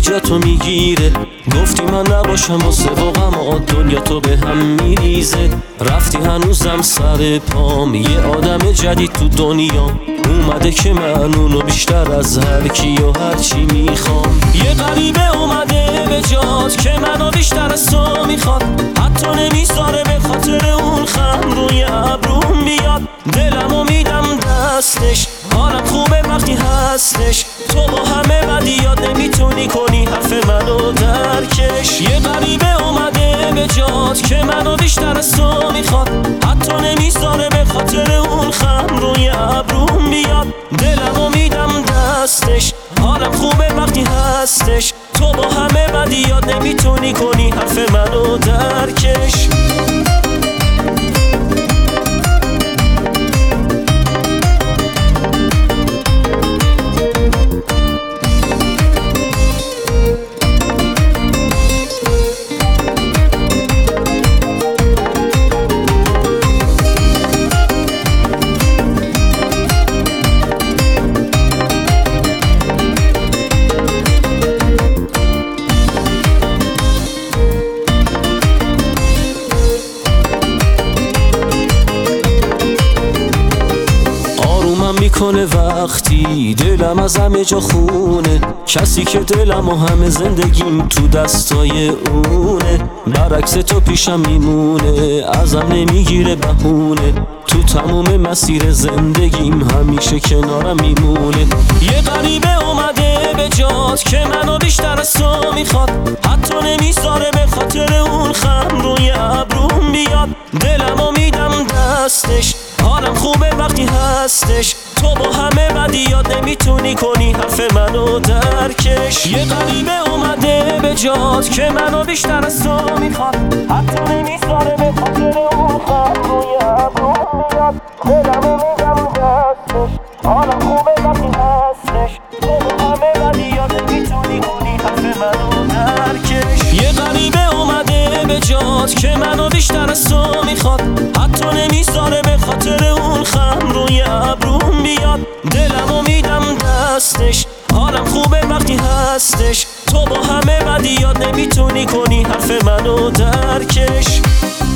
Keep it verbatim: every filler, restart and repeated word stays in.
جاتو میگیره. گفتی من نباشم واسه واقعا دنیا تو به هم میریزه. رفتی هنوزم سر پام، یه آدم جدید تو دنیا اومده که من اونو بیشتر از هر کی و هر چی میخوام. یه غریبه اومده به جات که منو بیشتر از تو میخواد، حتی نمیذاره به خاطر اون خم روی ابروم بیاد. دلمو میدم دستش، حالم خوبه وقتی هستش. تو با همه بدیات نمیتونی کنی حرف منو درکش. یه غریبه اومده به جات که منو بیشتر از تو میخواد، حتی نمیذاره به خاطر اون خم روی ابروم بیاد. دلمو میدم دستش، حالم خوبه وقتی هستش. تو با همه بدیات نمیتونی کنی حرف منو درکش. میکنه وقتی دلم از همه جا خونه، کسی که دلم و همه زندگیم تو دستای اونه. برعکس تو پیشم میمونه، ازم نمیگیره بهونه، تو تموم مسیر زندگیم همیشه کنارم میمونه. یه غریبه اومده به جات که منو بیشتر از تو میخواد، حتی نمیذاره به خاطر اون خم روی ابروم بیاد. دلمو میدم دستش، حالم خوبه وقتی هستش. تو با همه بدیات نمیتونی کنی حرف منو درکش. یه غریبه اومده به جات که منو بیشتر از تو میخواد، حتی نمیذاره به خاطر اون خم روی ابروم بیاد. دلمو میدم دستش، حالم خوبه وقتی هستش. تو با همه بدیات نمیتونی کنی حرف منو درکش. یه غریبه اومده به جات که منو بیشتر از تو میخواد، حتی نمیذاره به خاطر اون خم روی ابروم بیاد. دلمو میدم دستش، حالم خوبه وقتی هستش. تو با همه بدیات نمیتونی کنی حرف منو درکش.